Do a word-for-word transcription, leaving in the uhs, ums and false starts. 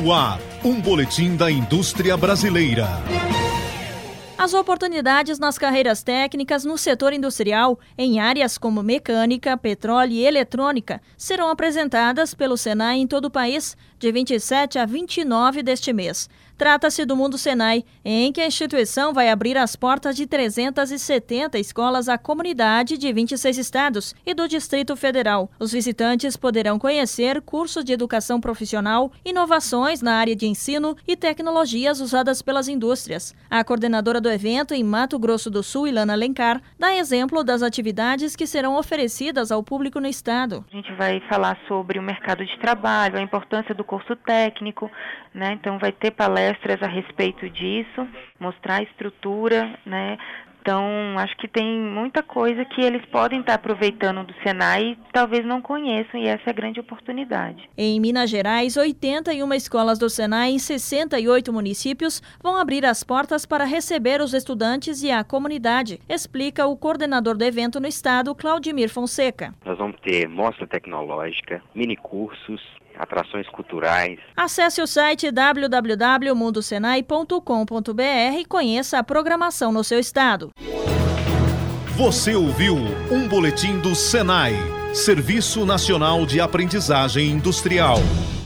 No ar, um boletim da indústria brasileira. As oportunidades nas carreiras técnicas no setor industrial, em áreas como mecânica, petróleo e eletrônica, serão apresentadas pelo Senai em todo o país, de vinte e sete a vinte e nove deste mês. Trata-se do Mundo Senai, em que a instituição vai abrir as portas de trezentas e setenta escolas à comunidade de vinte e seis estados e do Distrito Federal. Os visitantes poderão conhecer cursos de educação profissional, inovações na área de ensino e tecnologias usadas pelas indústrias. A coordenadora do evento em Mato Grosso do Sul, Ilana Alencar, dá exemplo das atividades que serão oferecidas ao público no estado. A gente vai falar sobre o mercado de trabalho, a importância do curso técnico, né? Então vai ter palestras a respeito disso, mostrar a estrutura, né? Então, acho que tem muita coisa que eles podem estar aproveitando do Senai e talvez não conheçam, e essa é a grande oportunidade. Em Minas Gerais, oitenta e uma escolas do Senai em sessenta e oito municípios vão abrir as portas para receber os estudantes e a comunidade, explica o coordenador do evento no estado, Claudimir Fonseca. Nós vamos ter mostra tecnológica, minicursos, atrações culturais. Acesse o site w w w ponto mundo senai ponto com ponto b r e conheça a programação no seu estado. Você ouviu um boletim do Senai, Serviço Nacional de Aprendizagem Industrial.